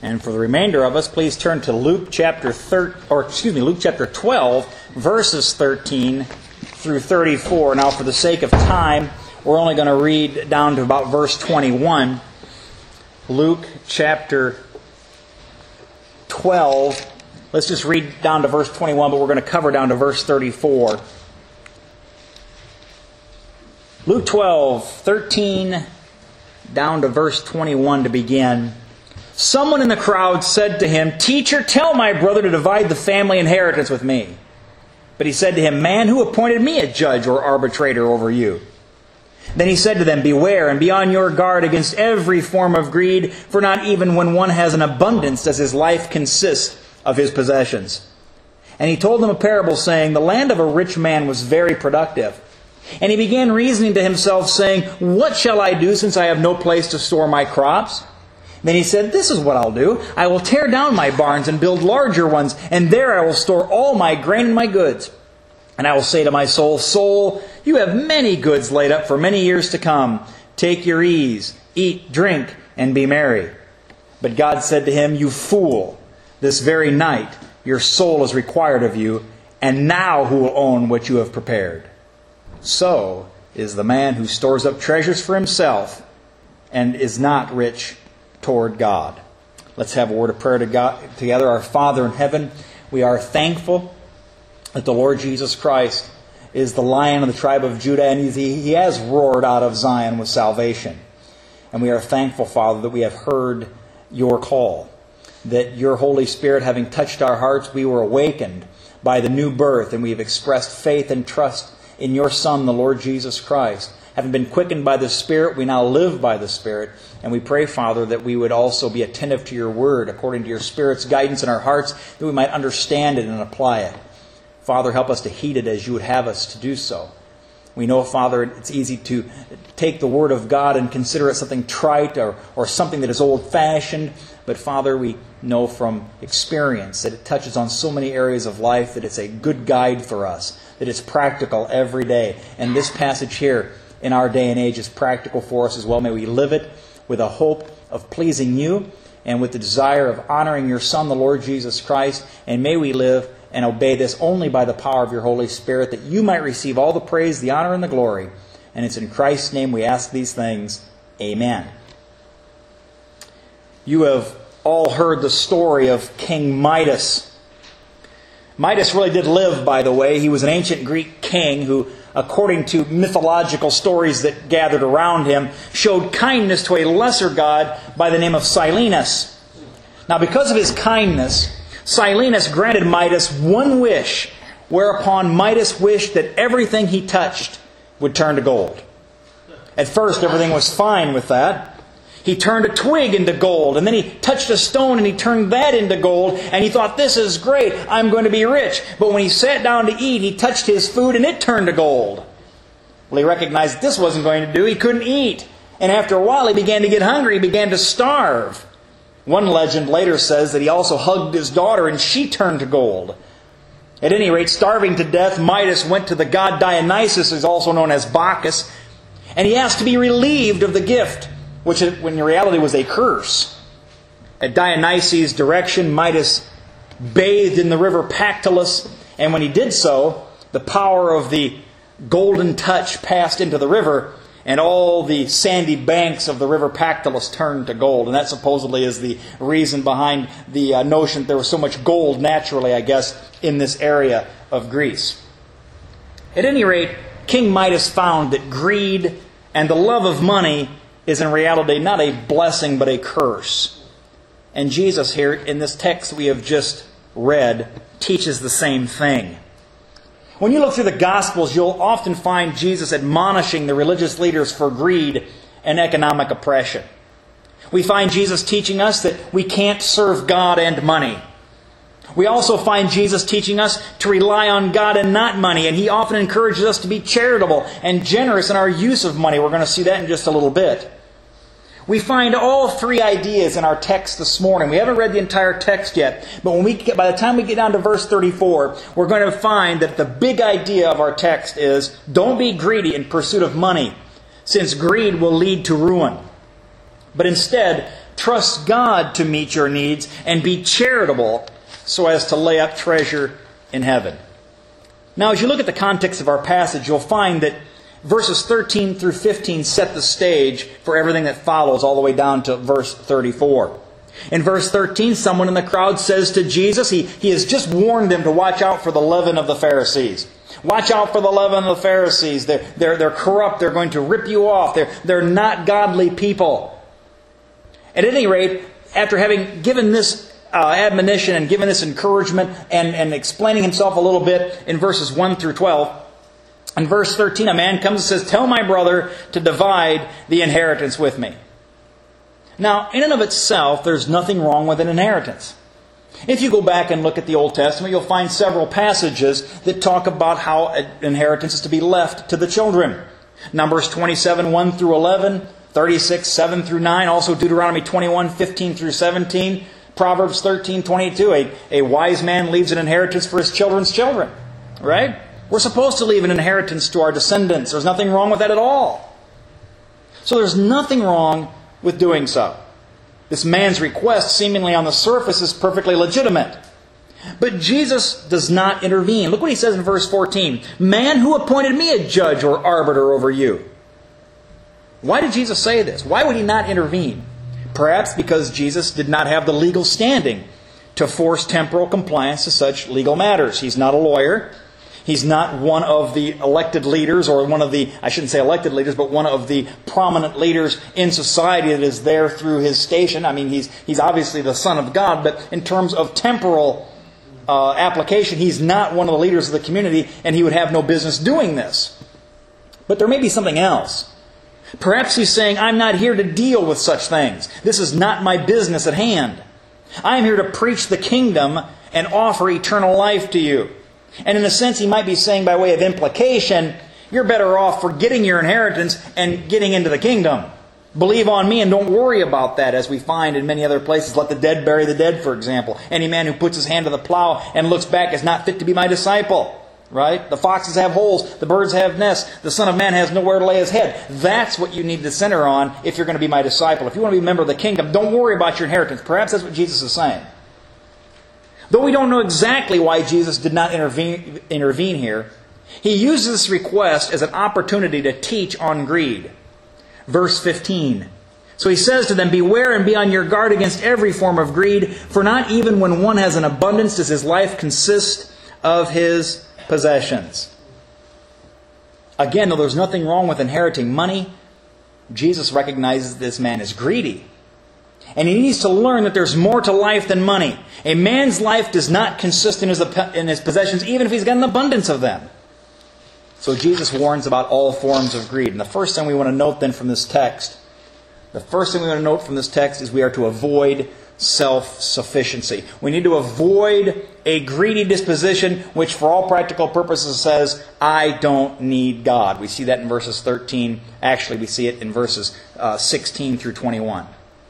And for the remainder of us, please turn to Luke chapter 12, verses 13 through 34. Now, for the sake of time, we're only going to read down to about verse 21. Luke chapter 12. Let's just read down to verse 21, but we're going to cover down to verse 34. Luke 12, 13 down to verse 21 to begin. Someone in the crowd said to him, "Teacher, tell my brother to divide the family inheritance with me." But he said to him, "Man, who appointed me a judge or arbitrator over you?" Then he said to them, "Beware and be on your guard against every form of greed, for not even when one has an abundance does his life consist of his possessions." And he told them a parable, saying, "The land of a rich man was very productive. And he began reasoning to himself, saying, 'What shall I do, since I have no place to store my crops?' Then he said, 'This is what I'll do. I will tear down my barns and build larger ones, and there I will store all my grain and my goods. And I will say to my soul, Soul, you have many goods laid up for many years to come. Take your ease, eat, drink, and be merry.' But God said to him, 'You fool, this very night your soul is required of you, and now who will own what you have prepared? So is the man who stores up treasures for himself and is not rich toward God.'" Let's have a word of prayer together. Our Father in heaven, we are thankful that the Lord Jesus Christ is the Lion of the tribe of Judah, and He has roared out of Zion with salvation. And we are thankful, Father, that we have heard your call, that your Holy Spirit, having touched our hearts, we were awakened by the new birth, and we have expressed faith and trust in your Son, the Lord Jesus Christ. Having been quickened by the Spirit, we now live by the Spirit. And we pray, Father, that we would also be attentive to your word, according to your Spirit's guidance in our hearts, that we might understand it and apply it. Father, help us to heed it as you would have us to do so. We know, Father, it's easy to take the Word of God and consider it something trite or something that is old-fashioned. But, Father, we know from experience that it touches on so many areas of life that it's a good guide for us, that it's practical every day. And this passage here in our day and age is practical for us as well. May we live it with a hope of pleasing you and with the desire of honoring your Son, the Lord Jesus Christ. And may we live and obey this only by the power of your Holy Spirit, that you might receive all the praise, the honor, and the glory. And it's in Christ's name we ask these things. Amen. You have all heard the story of King Midas. Midas really did live, by the way. He was an ancient Greek king who, according to mythological stories that gathered around him, showed kindness to a lesser god by the name of Silenus. Now, because of his kindness, Silenus granted Midas one wish, whereupon Midas wished that everything he touched would turn to gold. At first, everything was fine with that. He turned a twig into gold, and then he touched a stone and he turned that into gold, and he thought, "This is great, I'm going to be rich." But when he sat down to eat, he touched his food and it turned to gold. Well, he recognized this wasn't going to do. He couldn't eat. And after a while, he began to get hungry. He began to starve. One legend later says that he also hugged his daughter and she turned to gold. At any rate, starving to death, Midas went to the god Dionysus, who's also known as Bacchus, and he asked to be relieved of the gift, which in reality was a curse. At Dionysus' direction, Midas bathed in the river Pactolus, and when he did so, the power of the golden touch passed into the river, and all the sandy banks of the river Pactolus turned to gold. And that supposedly is the reason behind the notion that there was so much gold naturally, I guess, in this area of Greece. At any rate, King Midas found that greed and the love of money is in reality not a blessing but a curse. And Jesus here, in this text we have just read, teaches the same thing. When you look through the Gospels, you'll often find Jesus admonishing the religious leaders for greed and economic oppression. We find Jesus teaching us that we can't serve God and money. We also find Jesus teaching us to rely on God and not money, and He often encourages us to be charitable and generous in our use of money. We're going to see that in just a little bit. We find all three ideas in our text this morning. We haven't read the entire text yet, but by the time we get down to verse 34, we're going to find that the big idea of our text is, don't be greedy in pursuit of money, since greed will lead to ruin. But instead, Trust God to meet your needs and be charitable so as to lay up treasure in heaven. Now, as you look at the context of our passage, you'll find that verses 13 through 15 set the stage for everything that follows all the way down to verse 34. In verse 13, someone in the crowd says to Jesus, he has just warned them to watch out for the leaven of the Pharisees. Watch out for the leaven of the Pharisees. They're corrupt. They're going to rip you off. They're not godly people. At any rate, after having given this admonition and given this encouragement and explaining himself a little bit in verses 1 through 12, in verse 13, a man comes and says, "Tell my brother to divide the inheritance with me." Now, in and of itself, there's nothing wrong with an inheritance. If you go back and look at the Old Testament, you'll find several passages that talk about how an inheritance is to be left to the children. Numbers 27, 1 through 11, 36, 7 through 9, also Deuteronomy 21, 15 through 17, Proverbs 13, 22. A wise man leaves an inheritance for his children's children. Right? We're supposed to leave an inheritance to our descendants. There's nothing wrong with that at all. So there's nothing wrong with doing so. This man's request, seemingly on the surface, is perfectly legitimate. But Jesus does not intervene. Look what he says in verse 14. "Man, who appointed me a judge or arbiter over you?" Why did Jesus say this? Why would he not intervene? Perhaps because Jesus did not have the legal standing to force temporal compliance to such legal matters. He's not a lawyer. He's not one of the elected leaders, or one of the, I shouldn't say elected leaders, but one of the prominent leaders in society that is there through his station. I mean, he's obviously the Son of God, but in terms of temporal application, he's not one of the leaders of the community, and he would have no business doing this. But there may be something else. Perhaps he's saying, I'm not here to deal with such things. This is not my business at hand. I am here to preach the kingdom and offer eternal life to you. And in a sense, he might be saying by way of implication, you're better off forgetting your inheritance and getting into the kingdom. Believe on me and don't worry about that, as we find in many other places. Let the dead bury the dead, for example. Any man who puts his hand to the plow and looks back is not fit to be my disciple. Right? The foxes have holes, the birds have nests, the Son of Man has nowhere to lay his head. That's what you need to center on if you're going to be my disciple. If you want to be a member of the kingdom, don't worry about your inheritance. Perhaps that's what Jesus is saying. Though we don't know exactly why Jesus did not intervene here, he uses this request as an opportunity to teach on greed. Verse 15. So he says to them, "Beware and be on your guard against every form of greed, for not even when one has an abundance does his life consist of his possessions." Again, though there's nothing wrong with inheriting money, Jesus recognizes this man is greedy. And he needs to learn that there's more to life than money. A man's life does not consist in his possessions, even if he's got an abundance of them. So Jesus warns about all forms of greed. And the first thing we want to note then from this text, is we are to avoid self-sufficiency. We need to avoid a greedy disposition which for all practical purposes says, I don't need God. We see that in verses 13. Actually, we see it in verses 16 through 21.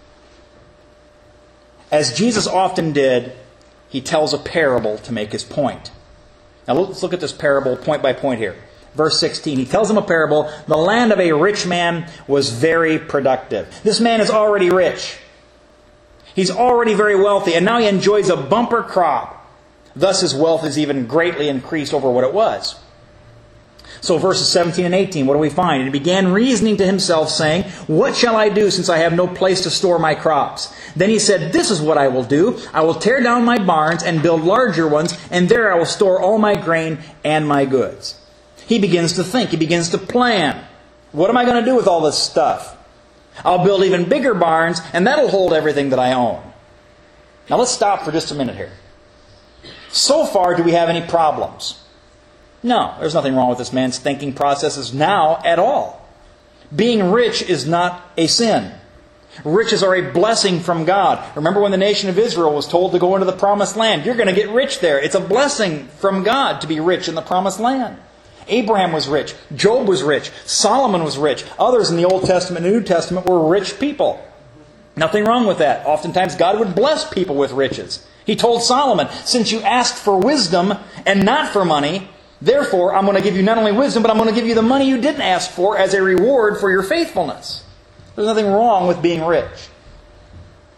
As Jesus often did, he tells a parable to make his point. Now let's look at this parable point by point here. Verse 16, he tells them a parable. The land of a rich man was very productive. This man is already rich. He's already very wealthy, and now he enjoys a bumper crop. Thus his wealth is even greatly increased over what it was. So verses 17 and 18, what do we find? And he began reasoning to himself, saying, "What shall I do, since I have no place to store my crops?" Then he said, "This is what I will do. I will tear down my barns and build larger ones, and there I will store all my grain and my goods." He begins to think. He begins to plan. What am I going to do with all this stuff? I'll build even bigger barns, and that'll hold everything that I own. Now let's stop for just a minute here. So far, do we have any problems? No, there's nothing wrong with this man's thinking processes now at all. Being rich is not a sin. Riches are a blessing from God. Remember when the nation of Israel was told to go into the promised land? You're going to get rich there. It's a blessing from God to be rich in the promised land. Abraham was rich. Job was rich. Solomon was rich. Others in the Old Testament and New Testament were rich people. Nothing wrong with that. Oftentimes God would bless people with riches. He told Solomon, "Since you asked for wisdom and not for money, therefore I'm going to give you not only wisdom, but I'm going to give you the money you didn't ask for as a reward for your faithfulness." There's nothing wrong with being rich.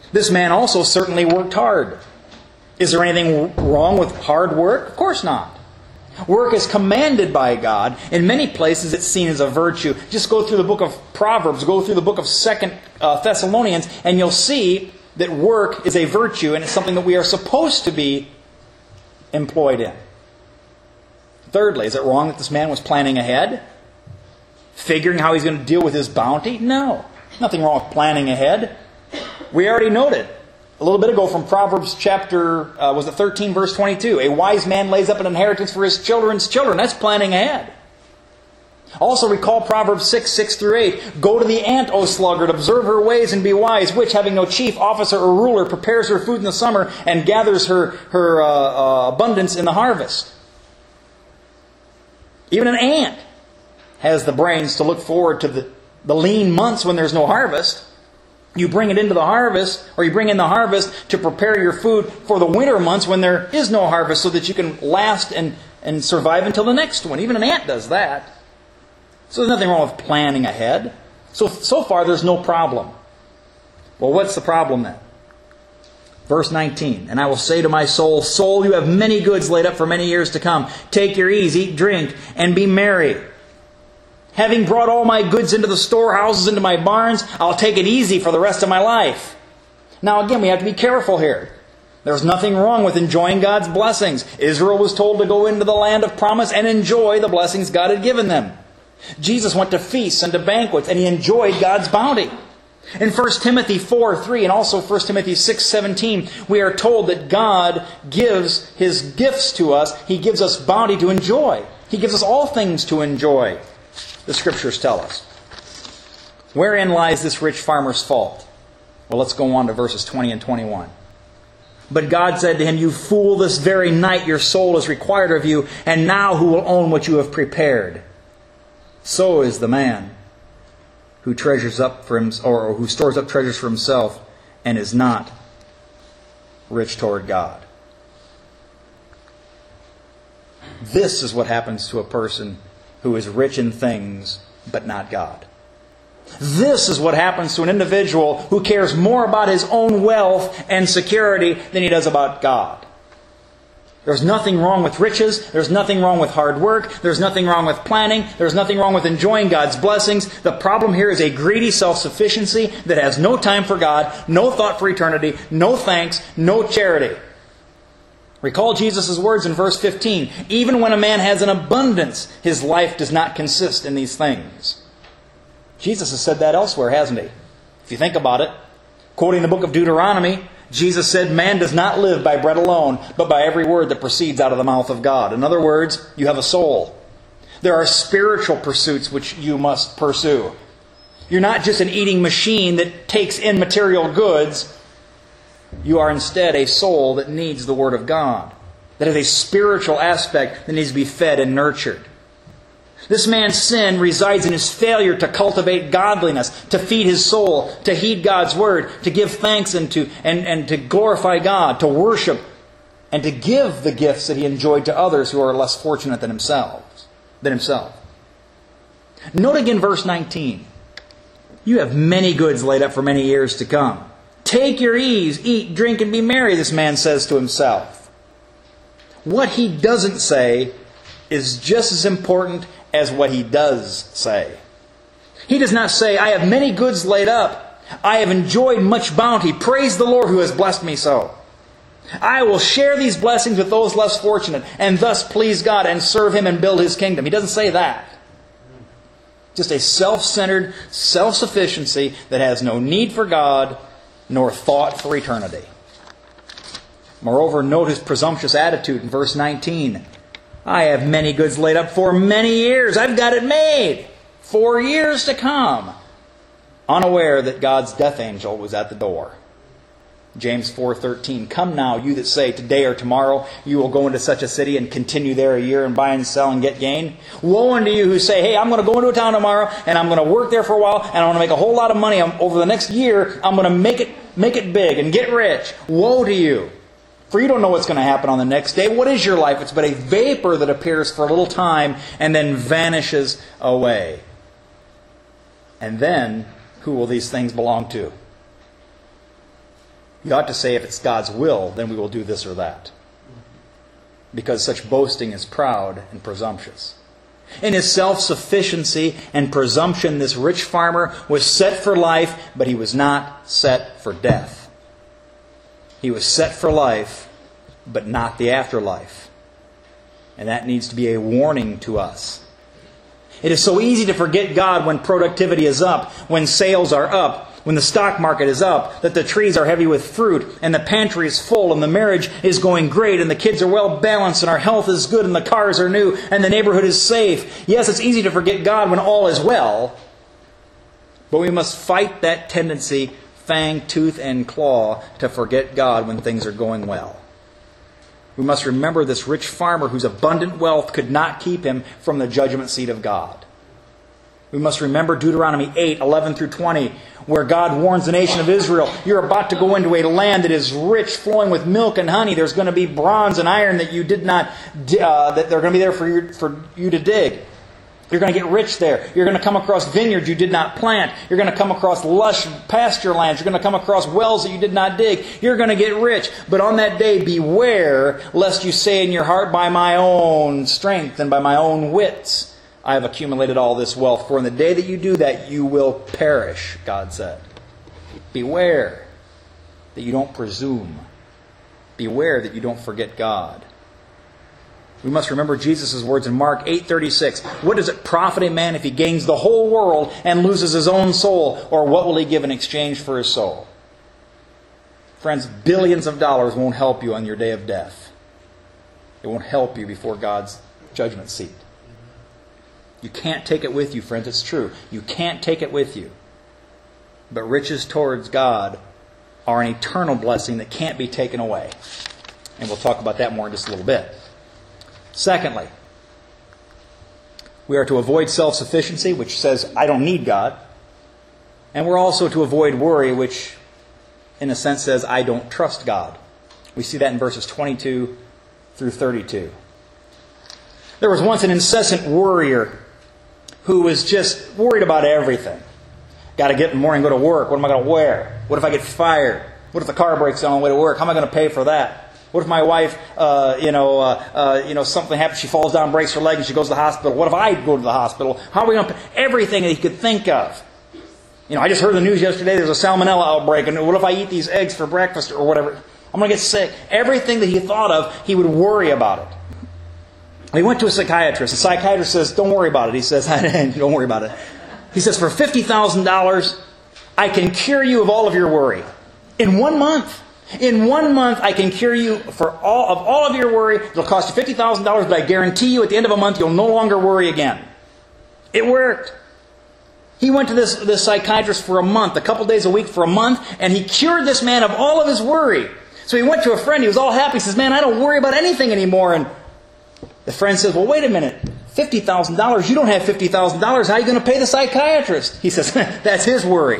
This man also certainly worked hard. Is there anything wrong with hard work? Of course not. Work is commanded by God. In many places it's seen as a virtue. Just go through the book of Proverbs, go through the book of 2 Thessalonians, and you'll see that work is a virtue and it's something that we are supposed to be employed in. Thirdly, is it wrong that this man was planning ahead? Figuring how he's going to deal with his bounty? No. Nothing wrong with planning ahead. We already noted a little bit ago from Proverbs chapter 13, verse 22. A wise man lays up an inheritance for his children's children. That's planning ahead. Also recall Proverbs 6 through 8. Go to the ant, O sluggard, observe her ways and be wise, which, having no chief, officer, or ruler, prepares her food in the summer and gathers her abundance in the harvest. Even an ant has the brains to look forward to the lean months when there's no harvest. You bring it into the harvest, or you bring in the harvest to prepare your food for the winter months when there is no harvest so that you can last and survive until the next one. Even an ant does that. So there's nothing wrong with planning ahead. So far there's no problem. Well, what's the problem then? Verse 19, and I will say to my soul, soul, you have many goods laid up for many years to come. Take your ease, eat, drink, and be merry. Having brought all my goods into the storehouses, into my barns, I'll take it easy for the rest of my life. Now again, we have to be careful here. There's nothing wrong with enjoying God's blessings. Israel was told to go into the land of promise and enjoy the blessings God had given them. Jesus went to feasts and to banquets, and He enjoyed God's bounty. In 1 Timothy 4:3 and also 1 Timothy 6:17, we are told that God gives His gifts to us. He gives us bounty to enjoy. He gives us all things to enjoy, the Scriptures tell us. Wherein lies this rich farmer's fault? Well, let's go on to verses 20 and 21. But God said to him, you fool, this very night your soul is required of you, and now who will own what you have prepared? So is the man who treasures up for him, or who stores up treasures for himself and is not rich toward God. This is what happens to a person who is rich in things but not God. This is what happens to an individual who cares more about his own wealth and security than he does about God. There's nothing wrong with riches. There's nothing wrong with hard work. There's nothing wrong with planning. There's nothing wrong with enjoying God's blessings. The problem here is a greedy self-sufficiency that has no time for God, no thought for eternity, no thanks, no charity. Recall Jesus' words in verse 15. Even when a man has an abundance, his life does not consist in these things. Jesus has said that elsewhere, hasn't He? If you think about it, quoting the book of Deuteronomy, Jesus said, man does not live by bread alone, but by every word that proceeds out of the mouth of God. In other words, you have a soul. There are spiritual pursuits which you must pursue. You're not just an eating machine that takes in material goods. You are instead a soul that needs the Word of God. That has a spiritual aspect that needs to be fed and nurtured. This man's sin resides in his failure to cultivate godliness, to feed his soul, to heed God's Word, to give thanks and to glorify God, to worship, and to give the gifts that he enjoyed to others who are less fortunate than himself. Note again verse 19. You have many goods laid up for many years to come. Take your ease, eat, drink, and be merry, this man says to himself. What he doesn't say is just as important as what he does say. He does not say, I have many goods laid up. I have enjoyed much bounty. Praise the Lord who has blessed me so. I will share these blessings with those less fortunate and thus please God and serve Him and build His kingdom. He doesn't say that. Just a self-centered self-sufficiency that has no need for God nor thought for eternity. Moreover, note his presumptuous attitude in verse 19. I have many goods laid up for many years. I've got it made for years to come. Unaware that God's death angel was at the door. James 4:13. Come now, you that say, today or tomorrow you will go into such a city and continue there a year and buy and sell and get gain. Woe unto you who say, hey, I'm going to go into a town tomorrow and I'm going to work there for a while and I'm going to make a whole lot of money. Over the next year, I'm going to make it big and get rich. Woe to you. For you don't know what's going to happen on the next day. What is your life? It's but a vapor that appears for a little time and then vanishes away. And then, who will these things belong to? You ought to say, if it's God's will, then we will do this or that. Because such boasting is proud and presumptuous. In his self-sufficiency and presumption, this rich farmer was set for life, but he was not set for death. He was set for life, but not the afterlife. And that needs to be a warning to us. It is so easy to forget God when productivity is up, when sales are up, when the stock market is up, that the trees are heavy with fruit, and the pantry is full, and the marriage is going great, and the kids are well balanced, and our health is good, and the cars are new, and the neighborhood is safe. Yes, it's easy to forget God when all is well, but we must fight that tendency, fang, tooth, and claw, to forget God when things are going well. We must remember this rich farmer whose abundant wealth could not keep him from the judgment seat of God. We must remember Deuteronomy 8:11-20, where God warns the nation of Israel, you're about to go into a land that is rich, flowing with milk and honey. There's going to be bronze and iron that you did not, that they're going to be there for you to dig. You're going to get rich there. You're going to come across vineyards you did not plant. You're going to come across lush pasture lands. You're going to come across wells that you did not dig. You're going to get rich. But on that day, beware lest you say in your heart, by my own strength and by my own wits, I have accumulated all this wealth. For in the day that you do that, you will perish, God said. Beware that you don't presume. Beware that you don't forget God. We must remember Jesus' words in Mark 8:36. What does it profit a man if he gains the whole world and loses his own soul? Or what will he give in exchange for his soul? Friends, billions of dollars won't help you on your day of death. It won't help you before God's judgment seat. You can't take it with you, friends. It's true. You can't take it with you. But riches towards God are an eternal blessing that can't be taken away. And we'll talk about that more in just a little bit. Secondly, we are to avoid self-sufficiency, which says, I don't need God. And we're also to avoid worry, which in a sense says, I don't trust God. We see that in verses 22-32. There was once an incessant worrier who was just worried about everything. Got to get in the morning and go to work. What am I going to wear? What if I get fired? What if the car breaks down on the way to work? How am I going to pay for that? What if my wife, something happens, she falls down, breaks her leg, and she goes to the hospital? What if I go to the hospital? How are we going to pay? Everything that he could think of. I just heard the news yesterday, there's a salmonella outbreak, and what if I eat these eggs for breakfast or whatever? I'm going to get sick. Everything that he thought of, he would worry about it. He went to a psychiatrist. The psychiatrist says, don't worry about it. He says, don't worry about it. He says, for $50,000, I can cure you of all of your worry. In 1 month. In 1 month, I can cure you for all of your worry. It'll cost you $50,000, but I guarantee you at the end of a month, you'll no longer worry again. It worked. He went to this psychiatrist for a month, a couple days a week for a month, and he cured this man of all of his worry. So he went to a friend. He was all happy. He says, man, I don't worry about anything anymore. And the friend says, well, wait a minute. $50,000? You don't have $50,000. How are you going to pay the psychiatrist? He says, that's his worry.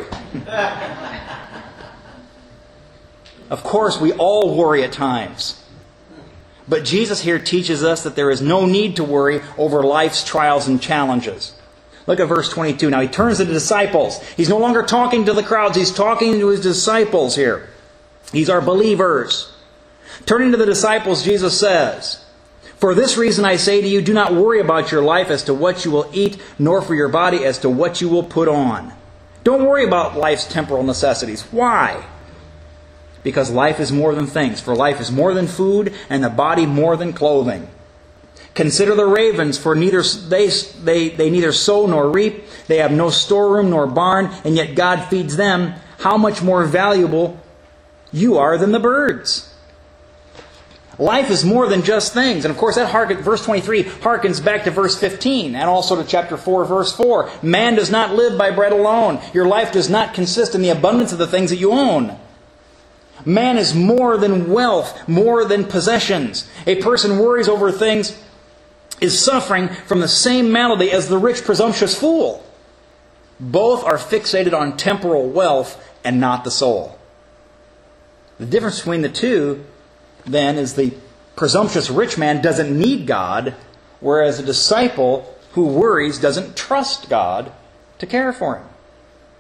Of course, we all worry at times. But Jesus here teaches us that there is no need to worry over life's trials and challenges. Look at verse 22. Now he turns to the disciples. He's no longer talking to the crowds. He's talking to his disciples here. These are believers. Turning to the disciples, Jesus says, for this reason I say to you, do not worry about your life as to what you will eat, nor for your body as to what you will put on. Don't worry about life's temporal necessities. Why? Because life is more than things. For life is more than food, and the body more than clothing. Consider the ravens, for neither they neither sow nor reap. They have no storeroom nor barn, and yet God feeds them. How much more valuable you are than the birds. Life is more than just things. And of course, verse 23 harkens back to verse 15 and also to chapter 4, verse 4. Man does not live by bread alone. Your life does not consist in the abundance of the things that you own. Man is more than wealth, more than possessions. A person worries over things is suffering from the same malady as the rich, presumptuous fool. Both are fixated on temporal wealth and not the soul. The difference between the two, then, is the presumptuous rich man doesn't need God, whereas a disciple who worries doesn't trust God to care for him.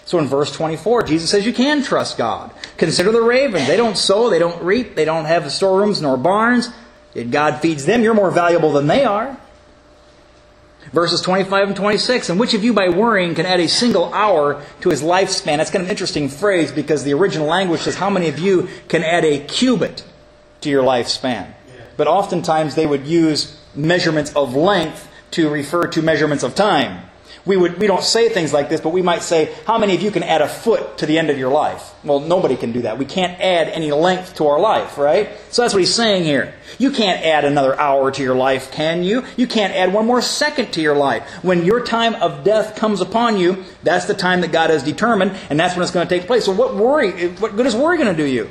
So in verse 24, Jesus says you can trust God. Consider the ravens. They don't sow, they don't reap, they don't have storerooms nor barns. Yet God feeds them. You're more valuable than they are. Verses 25 and 26. And which of you by worrying can add a single hour to his lifespan? That's kind of an interesting phrase because the original language says how many of you can add a cubit to your lifespan? But oftentimes they would use measurements of length to refer to measurements of time. We don't say things like this, but we might say, how many of you can add a foot to the end of your life? Well, nobody can do that. We can't add any length to our life, right? So that's what he's saying here. You can't add another hour to your life, can you? You can't add one more second to your life. When your time of death comes upon you, that's the time that God has determined, and that's when it's going to take place. So what good is worry going to do you?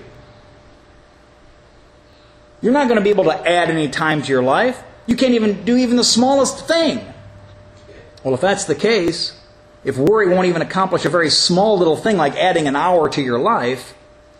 You're not going to be able to add any time to your life. You can't even do even the smallest thing. Well, if that's the case, if worry won't even accomplish a very small little thing like adding an hour to your life,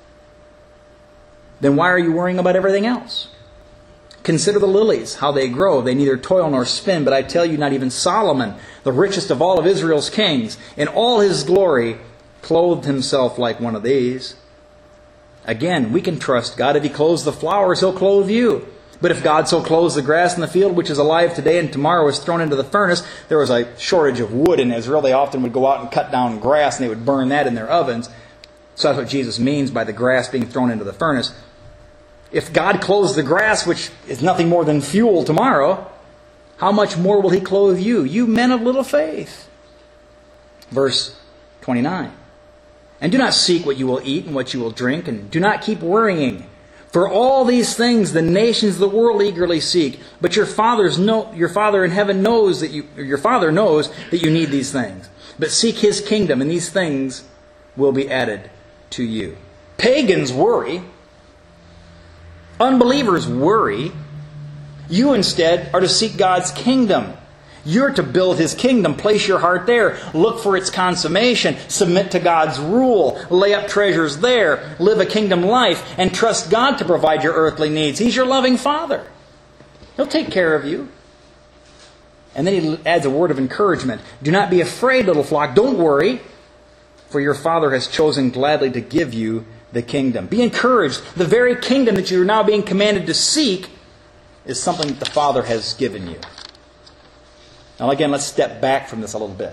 then why are you worrying about everything else? Consider the lilies, how they grow. They neither toil nor spin, but I tell you, not even Solomon, the richest of all of Israel's kings, in all his glory, clothed himself like one of these. Again, we can trust God. If he clothes the flowers, he'll clothe you. But if God so clothes the grass in the field, which is alive today and tomorrow is thrown into the furnace, there was a shortage of wood in Israel. They often would go out and cut down grass and they would burn that in their ovens. So that's what Jesus means by the grass being thrown into the furnace. If God clothes the grass, which is nothing more than fuel tomorrow, how much more will he clothe you, you men of little faith? Verse 29. And do not seek what you will eat and what you will drink, and do not keep worrying. For all these things the nations of the world eagerly seek, but your Father in heaven knows that your Father knows that you need these things. But seek his kingdom, and these things will be added to you. Pagans worry. Unbelievers worry. You instead are to seek God's kingdom. You're to build his kingdom. Place your heart there. Look for its consummation. Submit to God's rule. Lay up treasures there. Live a kingdom life. And trust God to provide your earthly needs. He's your loving Father. He'll take care of you. And then he adds a word of encouragement. Do not be afraid, little flock. Don't worry. For your Father has chosen gladly to give you the kingdom. Be encouraged. The very kingdom that you are now being commanded to seek is something that the Father has given you. Now again, let's step back from this a little bit.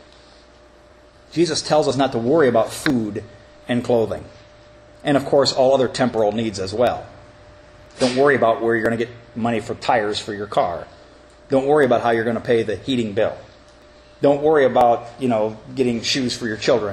Jesus tells us not to worry about food and clothing. And of course, all other temporal needs as well. Don't worry about where you're going to get money for tires for your car. Don't worry about how you're going to pay the heating bill. Don't worry about, getting shoes for your children.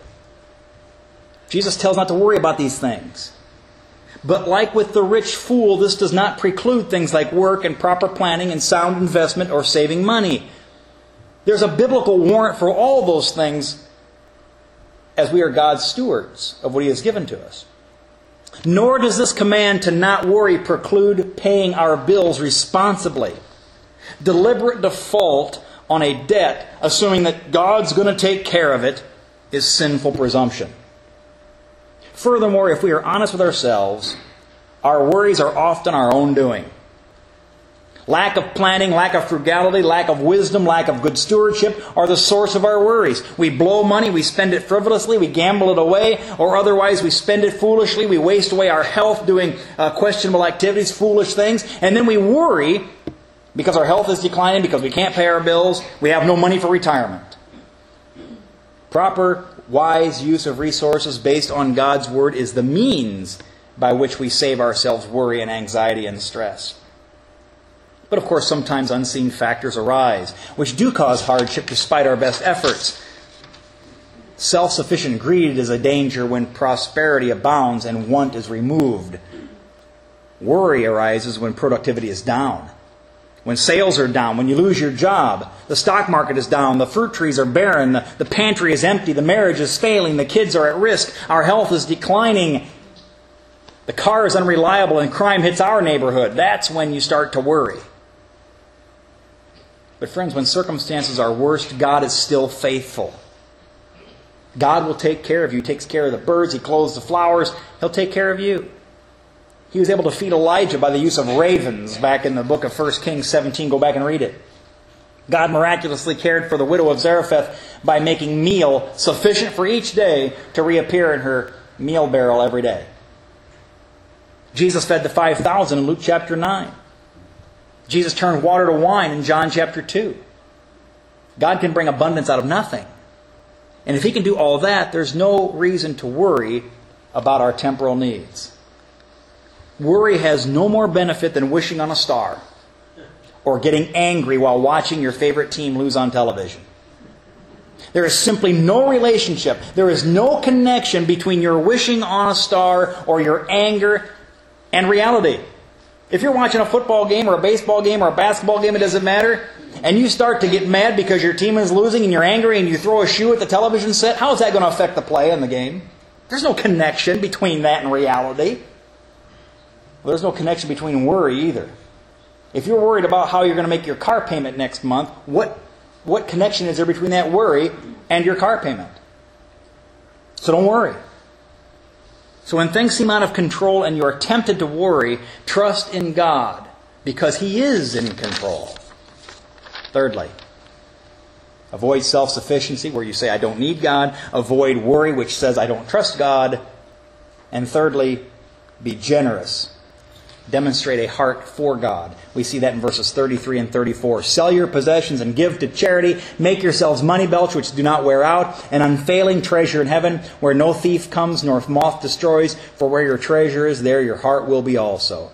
Jesus tells not to worry about these things. But like with the rich fool, this does not preclude things like work and proper planning and sound investment or saving money. There's a biblical warrant for all those things as we are God's stewards of what he has given to us. Nor does this command to not worry preclude paying our bills responsibly. Deliberate default on a debt, assuming that God's going to take care of it, is sinful presumption. Furthermore, if we are honest with ourselves, our worries are often our own doing. Lack of planning, lack of frugality, lack of wisdom, lack of good stewardship are the source of our worries. We blow money, we spend it frivolously, we gamble it away, or otherwise we spend it foolishly, we waste away our health doing questionable activities, foolish things, and then we worry because our health is declining, because we can't pay our bills, we have no money for retirement. Proper, wise use of resources based on God's Word is the means by which we save ourselves worry and anxiety and stress. But of course, sometimes unseen factors arise, which do cause hardship despite our best efforts. Self-sufficient greed is a danger when prosperity abounds and want is removed. Worry arises when productivity is down. When sales are down, when you lose your job, the stock market is down, the fruit trees are barren, the pantry is empty, the marriage is failing, the kids are at risk, our health is declining, the car is unreliable, and crime hits our neighborhood. That's when you start to worry. But friends, when circumstances are worst, God is still faithful. God will take care of you. He takes care of the birds, he clothes the flowers, he'll take care of you. He was able to feed Elijah by the use of ravens back in the book of 1 Kings 17. Go back and read it. God miraculously cared for the widow of Zarephath by making meal sufficient for each day to reappear in her meal barrel every day. Jesus fed the 5,000 in Luke chapter 9. Jesus turned water to wine in John chapter 2. God can bring abundance out of nothing. And if He can do all that, there's no reason to worry about our temporal needs. Worry has no more benefit than wishing on a star or getting angry while watching your favorite team lose on television. There is simply no relationship. There is no connection between your wishing on a star or your anger and reality. If you're watching a football game or a baseball game or a basketball game, it doesn't matter, and you start to get mad because your team is losing and you're angry and you throw a shoe at the television set, how is that going to affect the play in the game? There's no connection between that and reality. Well, there's no connection between worry either. If you're worried about how you're going to make your car payment next month, what connection is there between that worry and your car payment? So don't worry. So when things seem out of control and you're tempted to worry, trust in God because He is in control. Thirdly, avoid self-sufficiency where you say, I don't need God. Avoid worry which says, I don't trust God. And thirdly, be generous. Demonstrate a heart for God. We see that in verses 33 and 34. Sell your possessions and give to charity. Make yourselves money belts which do not wear out, an unfailing treasure in heaven where no thief comes nor moth destroys. For where your treasure is, there your heart will be also.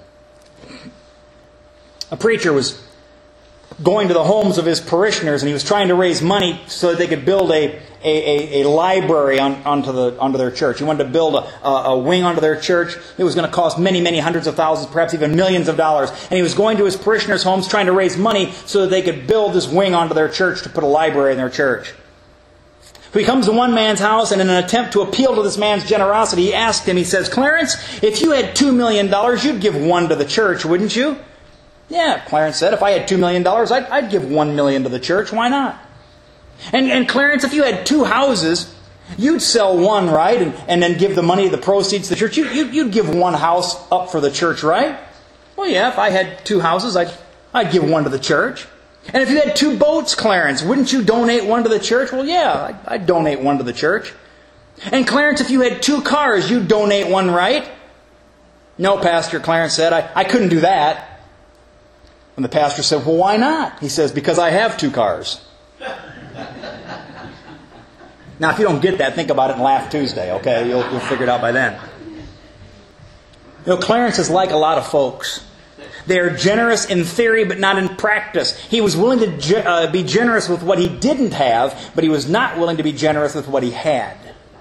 A preacher was going to the homes of his parishioners and he was trying to raise money so that they could build a library onto their church. He wanted to build a wing onto their church. It was going to cost many, many hundreds of thousands, perhaps even millions of dollars. And he was going to his parishioners' homes trying to raise money so that they could build this wing onto their church to put a library in their church. So he comes to one man's house, and in an attempt to appeal to this man's generosity, he asked him, he says, Clarence, if you had $2 million, you'd give one to the church, wouldn't you? Yeah, Clarence said, if I had $2 million, I'd give $1 million to the church. Why not? And Clarence, if you had 2 houses, you'd sell one, right? And then give the money, the proceeds to the church. You'd give one house up for the church, right? Well, yeah, if I had 2 houses, I'd give one to the church. And if you had 2 boats, Clarence, wouldn't you donate one to the church? Well, yeah, I'd donate one to the church. And Clarence, if you had 2 cars, you'd donate one, right? No, Pastor, Clarence said, I couldn't do that. And the pastor said, well, why not? He says, because I have 2 cars. Now, if you don't get that, think about it and laugh Tuesday, okay? You'll figure it out by then. You know, Clarence is like a lot of folks. They are generous in theory, but not in practice. He was willing to be generous with what he didn't have, but he was not willing to be generous with what he had.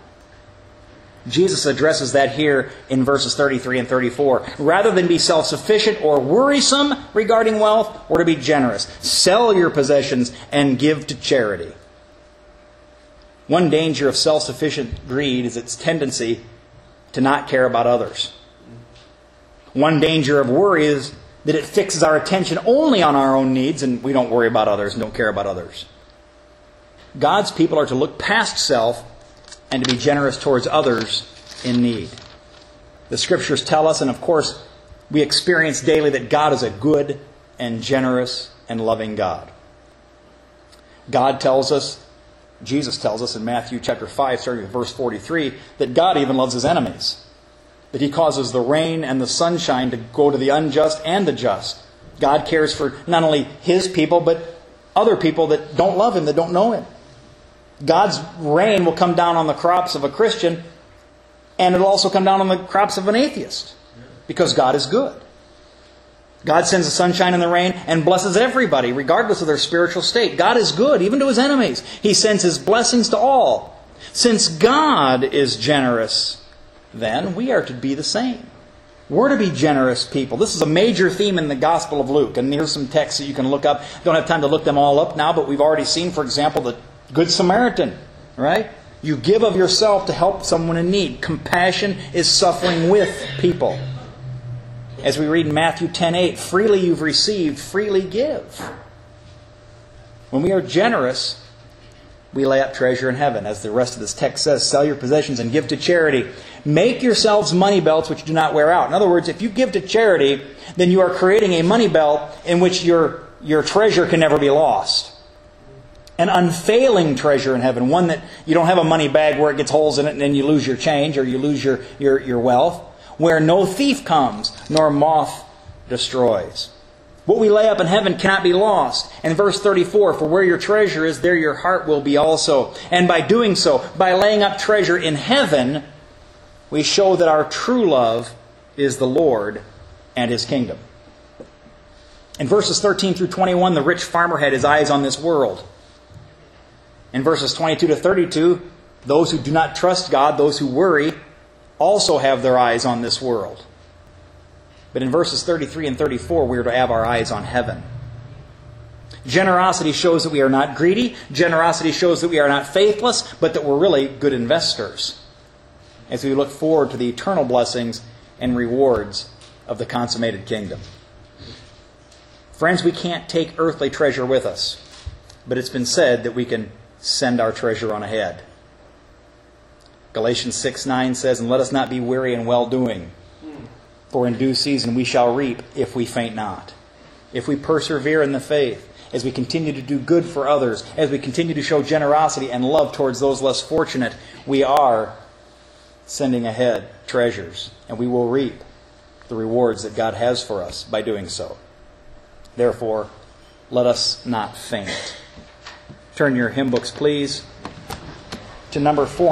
Jesus addresses that here in verses 33 and 34. Rather than be self-sufficient or worrisome regarding wealth, or to be generous. Sell your possessions and give to charity. One danger of self-sufficient greed is its tendency to not care about others. One danger of worry is that it fixes our attention only on our own needs and we don't worry about others and don't care about others. God's people are to look past self and to be generous towards others in need. The Scriptures tell us, and of course we experience daily, that God is a good and generous and loving God. God tells us, Jesus tells us in Matthew chapter 5, starting with verse 43, that God even loves His enemies. That He causes the rain and the sunshine to go to the unjust and the just. God cares for not only His people, but other people that don't love Him, that don't know Him. God's rain will come down on the crops of a Christian, and it'll also come down on the crops of an atheist, because God is good. God sends the sunshine and the rain and blesses everybody, regardless of their spiritual state. God is good, even to His enemies. He sends His blessings to all. Since God is generous, then we are to be the same. We're to be generous people. This is a major theme in the Gospel of Luke, and here's some texts that you can look up. Don't have time to look them all up now, but we've already seen, for example, the Good Samaritan, right? You give of yourself to help someone in need. Compassion is suffering with people. As we read in Matthew 10:8, freely you've received, freely give. When we are generous, we lay up treasure in heaven. As the rest of this text says, sell your possessions and give to charity. Make yourselves money belts which do not wear out. In other words, if you give to charity, then you are creating a money belt in which your treasure can never be lost. an unfailing treasure in heaven, one that you don't have a money bag where it gets holes in it and then you lose your change or you lose your wealth, where no thief comes nor moth destroys. What we lay up in heaven cannot be lost. And verse 34, for where your treasure is, there your heart will be also. And by doing so, by laying up treasure in heaven, we show that our true love is the Lord and His kingdom. In verses 13 through 21, the rich farmer had his eyes on this world. In verses 22 to 32, those who do not trust God, those who worry, also have their eyes on this world. But in verses 33 and 34, we are to have our eyes on heaven. Generosity shows that we are not greedy. Generosity shows that we are not faithless, but that we're really good investors as we look forward to the eternal blessings and rewards of the consummated kingdom. Friends, we can't take earthly treasure with us, but it's been said that we can send our treasure on ahead. Galatians 6:9 says, and let us not be weary in well-doing, for in due season we shall reap if we faint not. If we persevere in the faith, as we continue to do good for others, as we continue to show generosity and love towards those less fortunate, we are sending ahead treasures, and we will reap the rewards that God has for us by doing so. Therefore, let us not faint. Turn your hymn books, please, to number 400.